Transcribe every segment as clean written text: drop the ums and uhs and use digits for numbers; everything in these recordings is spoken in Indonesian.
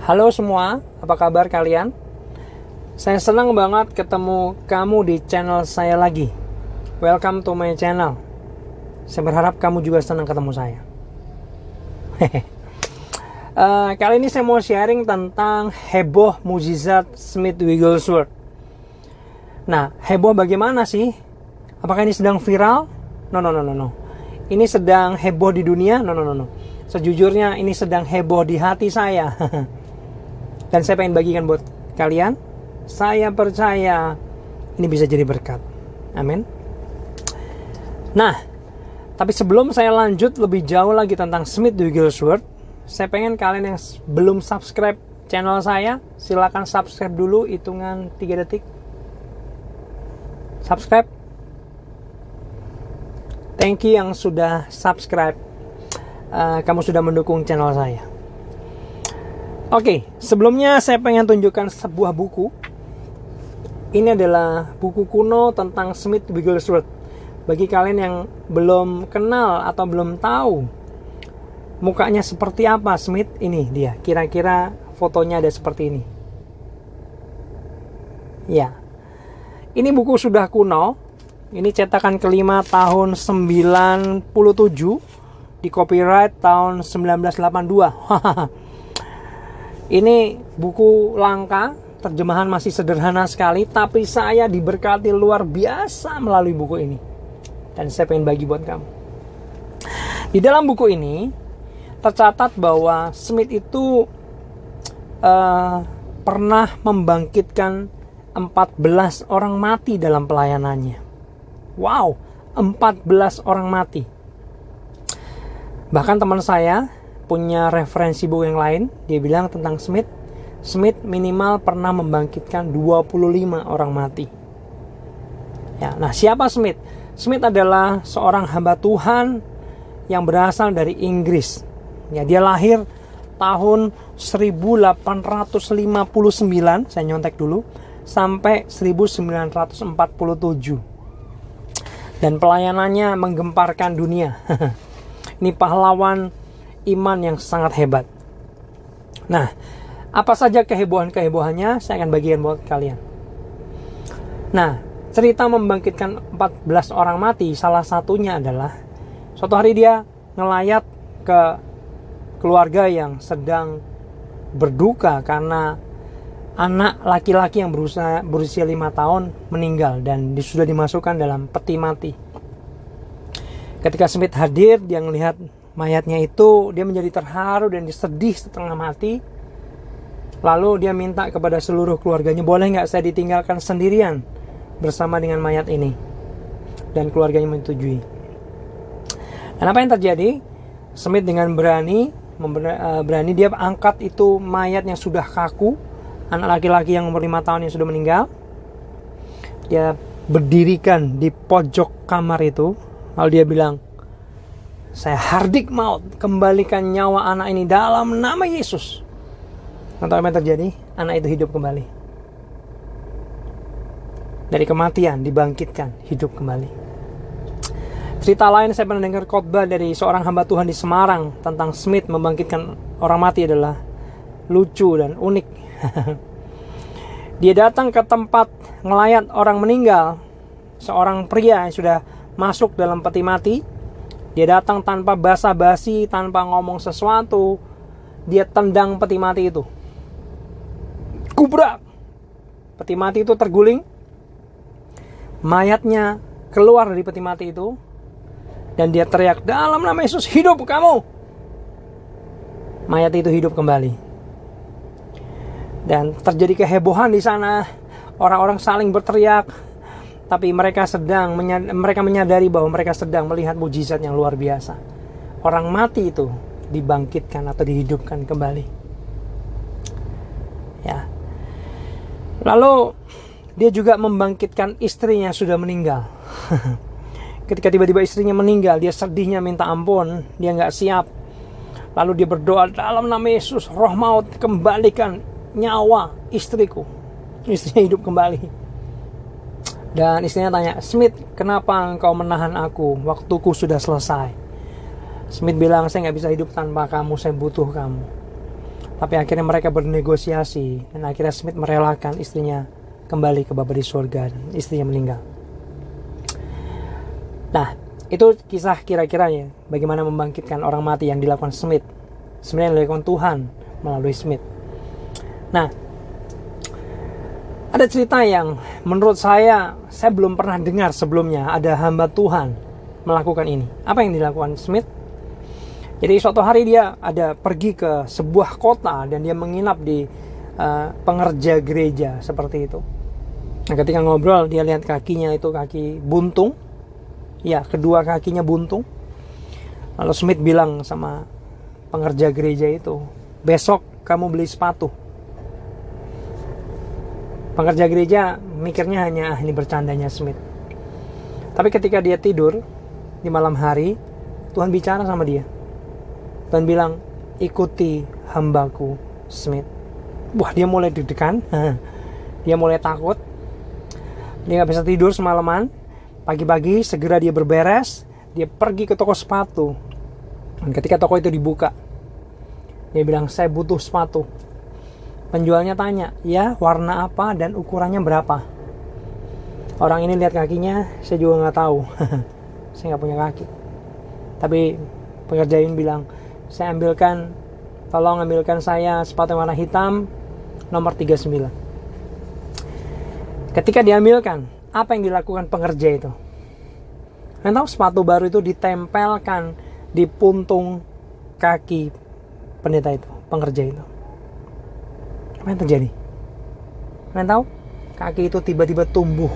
Halo semua, apa kabar kalian? Saya senang banget ketemu kamu di channel saya lagi. Welcome to my channel. Saya berharap kamu juga senang ketemu saya. Kali ini saya mau sharing tentang heboh mukjizat Smith Wigglesworth. Nah, heboh bagaimana sih? Apakah ini sedang viral? No. Ini sedang heboh di dunia? No. Sejujurnya ini sedang heboh di hati saya. Dan saya pengen bagikan buat kalian. Saya percaya ini bisa jadi berkat. Amin. Nah, tapi sebelum saya lanjut lebih jauh lagi tentang Smith Wigglesworth, saya pengen kalian yang belum subscribe channel saya, silakan subscribe dulu, hitungan 3 detik. Subscribe. Thank you yang sudah subscribe. Kamu sudah mendukung channel saya. Oke, sebelumnya saya pengen tunjukkan sebuah buku. Ini adalah buku kuno tentang Smith Wigglesworth. Bagi kalian yang belum kenal atau belum tahu mukanya seperti apa Smith, ini dia. Kira-kira fotonya ada seperti ini. Ya. Ini buku sudah kuno. Ini cetakan kelima tahun 97, di copyright tahun 1982. Ini buku langka, terjemahan masih sederhana sekali, tapi saya diberkati luar biasa melalui buku ini. Dan saya pengen bagi buat kamu. Di dalam buku ini tercatat bahwa Smith itu pernah membangkitkan 14 orang mati dalam pelayanannya. Wow, 14 orang mati. Bahkan teman saya punya referensi buku yang lain. Dia bilang tentang Smith minimal pernah membangkitkan 25 orang mati. Ya, nah siapa Smith? Smith adalah seorang hamba Tuhan yang berasal dari Inggris. Ya, dia lahir tahun 1859, saya nyontek dulu, sampai 1947. Dan pelayanannya menggemparkan dunia. Ini pahlawan iman yang sangat hebat. Nah, apa saja kehebohannya saya akan bagikan buat kalian. Nah, cerita membangkitkan 14 orang mati, salah satunya adalah suatu hari dia ngelayat ke keluarga yang sedang berduka karena anak laki-laki yang berusia 5 tahun meninggal dan sudah dimasukkan dalam peti mati. Ketika Smith hadir, dia melihat mayatnya itu, dia menjadi terharu dan sedih setengah mati. Lalu dia minta kepada seluruh keluarganya, boleh nggak saya ditinggalkan sendirian bersama dengan mayat ini? Dan keluarganya menyetujui. Dan apa yang terjadi? Smith dengan berani dia angkat itu mayat yang sudah kaku, anak laki-laki yang umur 5 tahun yang sudah meninggal. Dia berdirikan di pojok kamar itu. Lalu dia bilang, saya hardik maut, kembalikan nyawa anak ini dalam nama Yesus. Nanti apa yang terjadi? Anak itu hidup kembali. Dari kematian dibangkitkan, hidup kembali. Cerita lain saya pernah dengar khotbah dari seorang hamba Tuhan di Semarang tentang Smith membangkitkan orang mati adalah lucu dan unik. Dia datang ke tempat ngelayat orang meninggal, seorang pria yang sudah masuk dalam peti mati. Dia datang tanpa basa-basi, tanpa ngomong sesuatu. Dia tendang peti mati itu, kubrak. Peti mati itu terguling, mayatnya keluar dari peti mati itu, dan dia teriak, dalam nama Yesus hidup kamu. Mayat itu hidup kembali. Dan terjadi kehebohan di sana. Orang-orang saling berteriak. Tapi mereka menyadari bahwa mereka sedang melihat mukjizat yang luar biasa. Orang mati itu dibangkitkan atau dihidupkan kembali. Ya. Lalu dia juga membangkitkan istrinya yang sudah meninggal. Ketika tiba-tiba istrinya meninggal, dia sedihnya minta ampun. Dia gak siap. Lalu dia berdoa, dalam nama Yesus, roh maut kembalikan nyawa istriku. Istrinya hidup kembali. Dan istrinya tanya, Smith, kenapa engkau menahan aku? Waktuku sudah selesai. Smith bilang, saya gak bisa hidup tanpa kamu, saya butuh kamu. Tapi akhirnya mereka bernegosiasi, dan akhirnya Smith merelakan istrinya kembali ke Bapa di surga, dan istrinya meninggal. Nah, itu kisah kira-kiranya bagaimana membangkitkan orang mati yang dilakukan Smith. Sebenarnya dilakukan Tuhan melalui Smith. Nah, ada cerita yang menurut saya belum pernah dengar sebelumnya ada hamba Tuhan melakukan ini. Apa yang dilakukan Smith? Jadi suatu hari dia ada pergi ke sebuah kota dan dia menginap di pengerja gereja seperti itu. Nah, ketika ngobrol dia lihat kakinya itu kaki buntung. Ya, kedua kakinya buntung. Lalu Smith bilang sama pengerja gereja itu, besok kamu beli sepatu. Pengerja gereja mikirnya hanya ini bercandanya Smith. Tapi ketika dia tidur di malam hari, Tuhan bicara sama dia. Tuhan bilang, ikuti hambaku Smith. Wah, dia mulai deg-degan. Dia mulai takut. Dia gak bisa tidur semalaman. Pagi-pagi segera dia berberes. Dia pergi ke toko sepatu. Dan ketika toko itu dibuka, dia bilang, saya butuh sepatu. Penjualnya tanya, ya warna apa dan ukurannya berapa? Orang ini lihat kakinya, saya juga gak tahu. Saya gak punya kaki. Tapi pekerja ini bilang, tolong ambilkan saya sepatu warna hitam nomor 39. Ketika diambilkan, apa yang dilakukan pengerja itu? Kalian tahu sepatu baru itu ditempelkan di puntung kaki pendeta itu, pengerja itu. Apa yang terjadi? Kalian tahu? Kaki itu tiba-tiba tumbuh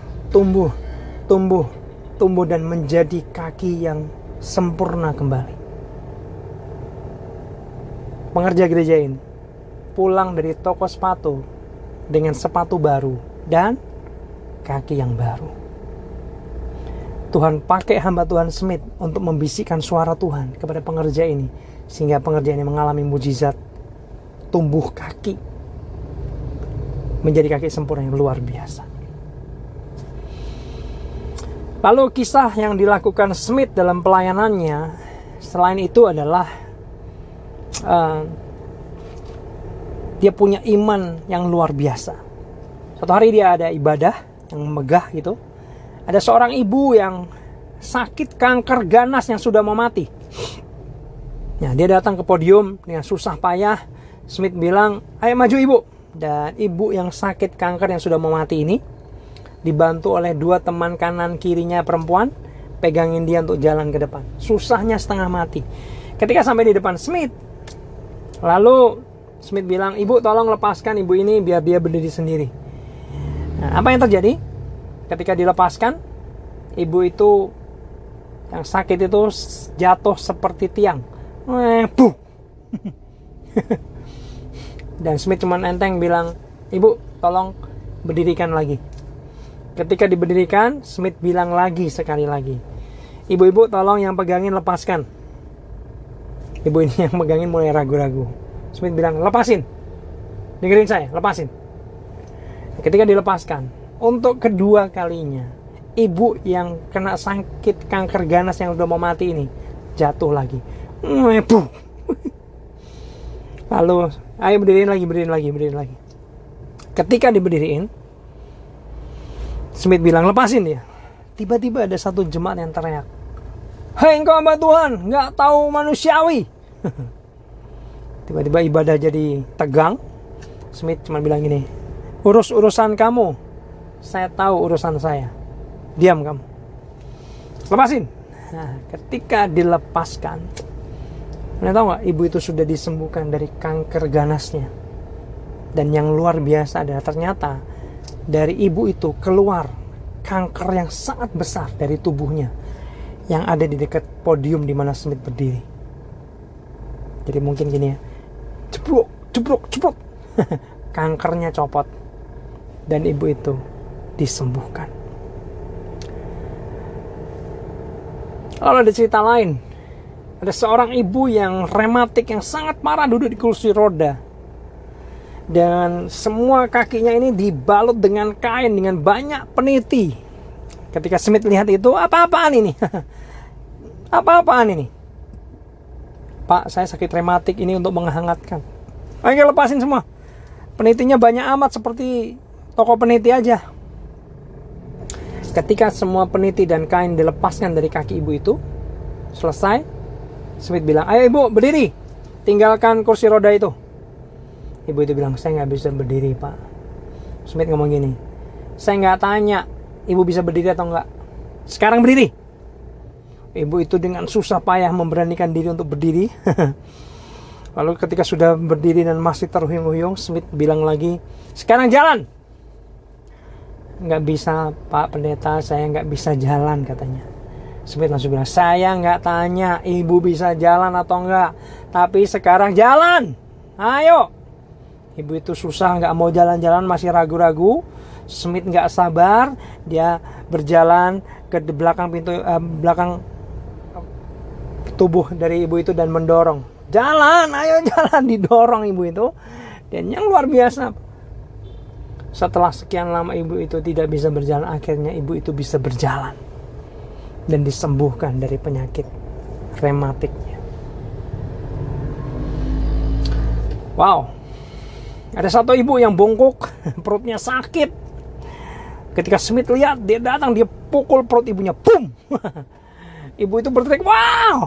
dan menjadi kaki yang sempurna kembali. Pengerja gereja ini pulang dari toko sepatu dengan sepatu baru dan kaki yang baru. Tuhan pakai hamba Tuhan Smith untuk membisikkan suara Tuhan kepada pengerja ini, sehingga pengerja ini mengalami mujizat tumbuh kaki menjadi kaki sempurna yang luar biasa. Lalu kisah yang dilakukan Smith dalam pelayanannya selain itu adalah dia punya iman yang luar biasa. Suatu hari dia ada ibadah yang megah gitu. Ada seorang ibu yang sakit kanker ganas yang sudah mau mati. Nah, dia datang ke podium dengan susah payah. Smith bilang, ayo maju ibu. Dan ibu yang sakit kanker yang sudah mau mati ini dibantu oleh dua teman kanan kirinya perempuan, pegangin dia untuk jalan ke depan. Susahnya setengah mati. Ketika sampai di depan Smith, lalu Smith bilang, ibu tolong lepaskan ibu ini biar dia berdiri sendiri. Nah, apa yang terjadi? Ketika dilepaskan, ibu itu yang sakit itu jatuh seperti tiang. Dan Smith cuma enteng bilang, ibu tolong berdirikan lagi. Ketika diberdirikan, Smith bilang lagi sekali lagi, ibu-ibu tolong yang pegangin lepaskan. Ibu ini yang pegangin mulai ragu-ragu. Smith bilang, lepasin. Dengerin saya, lepasin. Ketika dilepaskan, untuk kedua kalinya, ibu yang kena sakit kanker ganas yang udah mau mati ini jatuh lagi. Lalu, ayo berdiriin lagi. Ketika diberdiriin, Smith bilang, lepasin dia. Tiba-tiba ada satu jemaat yang teriak, hei engkau hamba Tuhan, gak tahu manusiawi. Tiba-tiba ibadah jadi tegang. Smith cuma bilang gini, urus urusan kamu, saya tahu urusan saya. Diam kamu, lepasin. Nah, ketika dilepaskan, kalian tahu gak, ibu itu sudah disembuhkan dari kanker ganasnya. Dan yang luar biasa adalah ternyata dari ibu itu keluar kanker yang sangat besar dari tubuhnya yang ada di dekat podium di mana Smith berdiri. Jadi mungkin gini ya, ceprok. Kankernya copot dan ibu itu disembuhkan. Lalu ada cerita lain. Ada seorang ibu yang rematik yang sangat parah duduk di kursi roda. Dan semua kakinya ini dibalut dengan kain dengan banyak peniti. Ketika Smith lihat itu, apa-apaan ini? Apa-apaan ini? Pak, saya sakit rematik ini untuk menghangatkan. Ayo lepasin semua. Penitinya banyak amat seperti toko peniti aja. Ketika semua peniti dan kain dilepaskan dari kaki ibu itu, selesai, Smith bilang, ayo ibu berdiri, tinggalkan kursi roda itu. Ibu itu bilang, saya nggak bisa berdiri pak. Smith ngomong gini, saya nggak tanya ibu bisa berdiri atau nggak, sekarang berdiri. Ibu itu dengan susah payah memberanikan diri untuk berdiri. Lalu ketika sudah berdiri dan masih terhuyung-huyung, Smith bilang lagi, sekarang jalan. Nggak bisa pak pendeta, saya nggak bisa jalan katanya. Smith langsung bilang, saya nggak tanya ibu bisa jalan atau enggak, tapi sekarang jalan, ayo. Ibu itu susah, nggak mau jalan-jalan, masih ragu-ragu. Smith nggak sabar, dia berjalan ke belakang pintu, belakang tubuh dari ibu itu dan mendorong, jalan, ayo jalan, didorong ibu itu. Dan yang luar biasa, setelah sekian lama ibu itu tidak bisa berjalan, akhirnya ibu itu bisa berjalan dan disembuhkan dari penyakit rematiknya. Wow. Ada satu ibu yang bongkok, perutnya sakit. Ketika Smith lihat, dia datang, dia pukul perut ibunya, boom. Ibu itu berteriak, wow.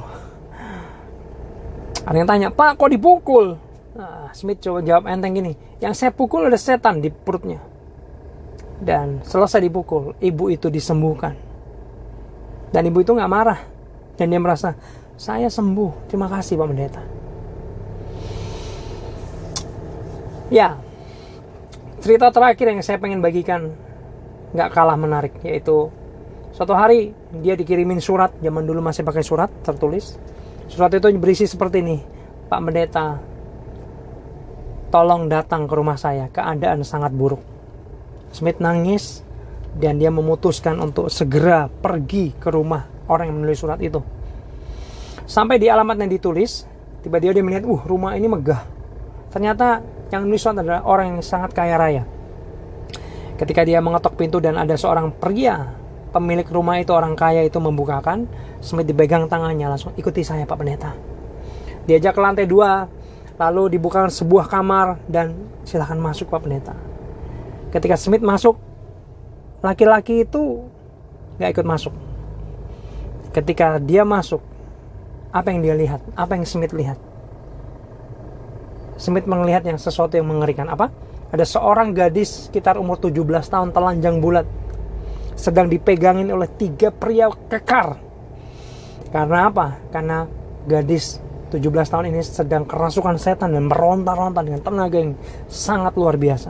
Ada yang tanya, pak kok dipukul? Nah, Smith coba jawab enteng gini, yang saya pukul ada setan di perutnya. Dan selesai dipukul, ibu itu disembuhkan. Dan ibu itu gak marah. Dan dia merasa, saya sembuh, terima kasih Pak Pendeta. Ya, cerita terakhir yang saya pengen bagikan gak kalah menarik, yaitu suatu hari dia dikirimin surat. Zaman dulu masih pakai surat tertulis. Surat itu berisi seperti ini, Pak Pendeta, tolong datang ke rumah saya, keadaan sangat buruk. Smith nangis dan dia memutuskan untuk segera pergi ke rumah orang yang menulis surat itu. Sampai di alamat yang ditulis, tiba-tiba dia melihat, rumah ini megah. Ternyata yang menulis surat adalah orang yang sangat kaya raya. Ketika dia mengetok pintu dan ada seorang pria, pemilik rumah itu, orang kaya itu membukakan, Smith dipegang tangannya, langsung ikuti saya Pak Pendeta. Diajak ke lantai 2, lalu dibukakan sebuah kamar dan silakan masuk Pak Pendeta. Ketika Smith masuk, laki-laki itu gak ikut masuk. Ketika dia masuk, apa yang dia lihat? Apa yang Smith lihat? Smith melihat yang sesuatu yang mengerikan. Apa? Ada seorang gadis sekitar umur 17 tahun, telanjang bulat, sedang dipegangin oleh 3 pria kekar. Karena apa? Karena gadis 17 tahun ini sedang kerasukan setan dan meronta-ronta dengan tenaga yang sangat luar biasa.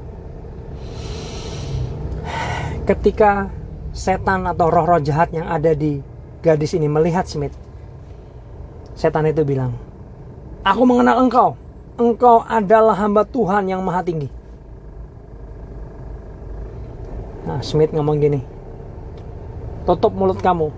Ketika setan atau roh-roh jahat yang ada di gadis ini melihat Smith, setan itu bilang, aku mengenal engkau. Engkau adalah hamba Tuhan yang maha tinggi. Nah, Smith ngomong gini, tutup mulut kamu.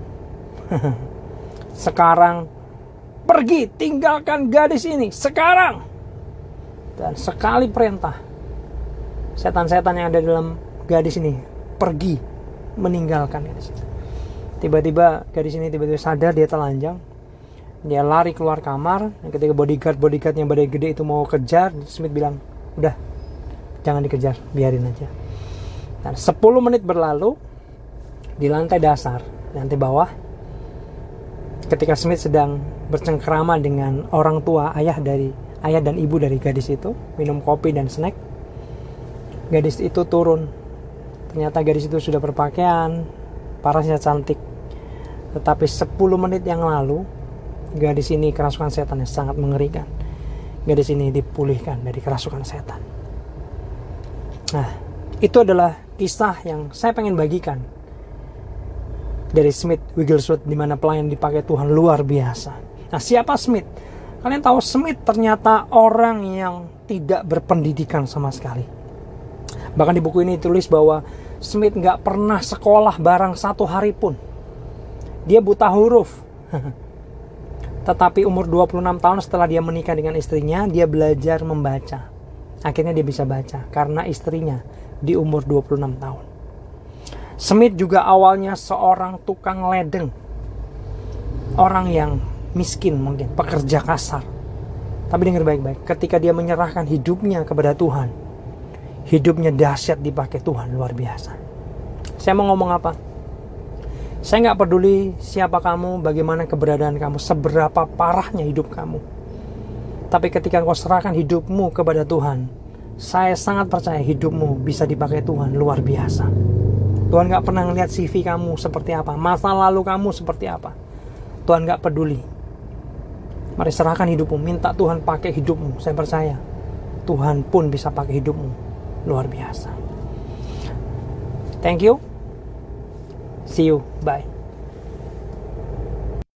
Sekarang pergi, tinggalkan gadis ini sekarang. Dan sekali perintah, setan-setan yang ada dalam gadis ini pergi meninggalkan gadis ini. Tiba-tiba gadis ini sadar dia telanjang. Dia lari keluar kamar. Dan ketika bodyguard yang badan gede itu mau kejar, Smith bilang, udah, jangan dikejar, biarin aja. Dan 10 menit berlalu, di lantai dasar, lantai bawah, ketika Smith sedang bercengkrama dengan orang tua, ayah dan ibu dari gadis itu, minum kopi dan snack, gadis itu turun. Ternyata gadis itu sudah berpakaian, parasnya cantik. Tetapi 10 menit yang lalu, gadis ini kerasukan setan yang sangat mengerikan. Gadis ini dipulihkan dari kerasukan setan. Nah, itu adalah kisah yang saya pengen bagikan dari Smith Wigglesworth, di mana pelayan dipakai Tuhan luar biasa. Nah, siapa Smith? Kalian tahu Smith ternyata orang yang tidak berpendidikan sama sekali. Bahkan di buku ini ditulis bahwa Smith gak pernah sekolah bareng 1 hari pun. Dia buta huruf. Tetapi umur 26 tahun setelah dia menikah dengan istrinya, dia belajar membaca. Akhirnya dia bisa baca karena istrinya di umur 26 tahun. Smith juga awalnya seorang tukang ledeng. Orang yang miskin mungkin, pekerja kasar. Tapi dengar baik-baik, ketika dia menyerahkan hidupnya kepada Tuhan, hidupnya dahsyat dipakai Tuhan, luar biasa. Saya mau ngomong apa? Saya nggak peduli siapa kamu, bagaimana keberadaan kamu, seberapa parahnya hidup kamu. Tapi ketika kau serahkan hidupmu kepada Tuhan, saya sangat percaya hidupmu bisa dipakai Tuhan, luar biasa. Tuhan gak pernah ngeliat CV kamu seperti apa, masa lalu kamu seperti apa. Tuhan gak peduli. Mari serahkan hidupmu, minta Tuhan pakai hidupmu. Saya percaya Tuhan pun bisa pakai hidupmu, luar biasa. Thank you. See you. Bye.